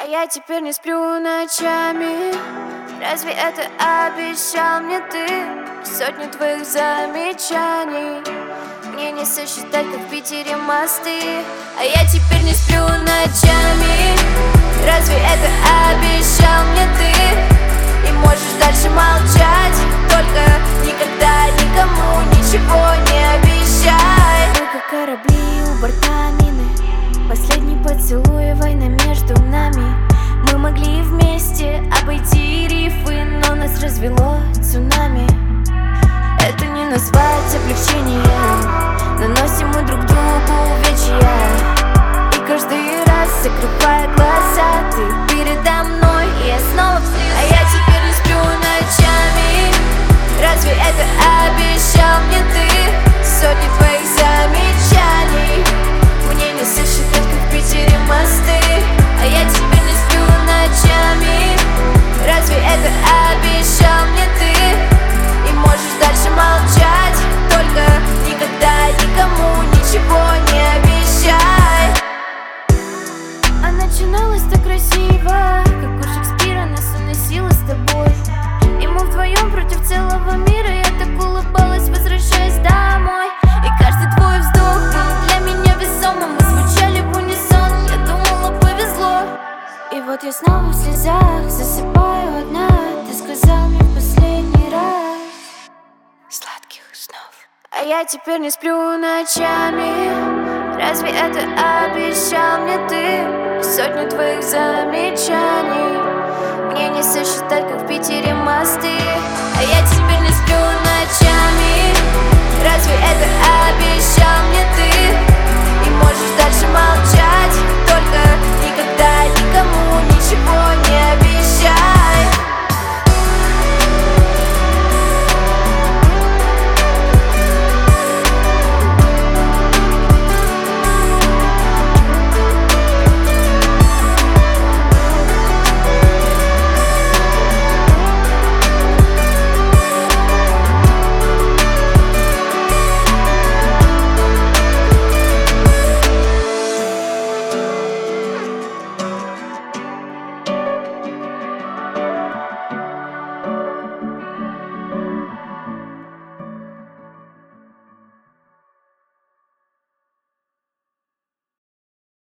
я теперь не сплю ночами. Разве это обещал мне ты? Сотни твоих замечаний мне не сосчитать, как в Питере мосты. А я теперь не сплю ночами. Разве это обещал мне ты? И можешь дальше молчать, только никогда никому ничего не обещай. Мы как корабли у борта мины, последний поцелуй, война между нами. Мы могли вместе обойти рифы, но нас развело цунами. Это не назвать облегчением, наносим мы друг другу увечья. И каждый раз, закрывая глаза, ты передо мной, и я снова вслед. А я теперь не сплю ночами. Разве это обещал мне ты? Сотни твоих замечаний мне не сосчитать, как в Питере мосты. А я теперь не сплю ночами. Разве это обещал мне ты? И можешь дальше молчать, только никогда никому ничего не обещай. А начиналось так красиво, как у Шекспира нас уносило с тобой. И мы вдвоем против целого мира. Я так улыбалась, возвращаясь домой. И каждый твой вздох был для меня весомым. Мы звучали в унисон, я думала, повезло. И вот я снова в слезах, засыпаю одна. Ты сказал мне в последний раз сладких снов. А я теперь не сплю ночами. Разве это обещал мне ты? Сотни твоих замечаний мне не сосчитать, как в Питере мосты. А я теперь не сплю ночами. Разве это обещал мне ты? И можешь дальше молчать.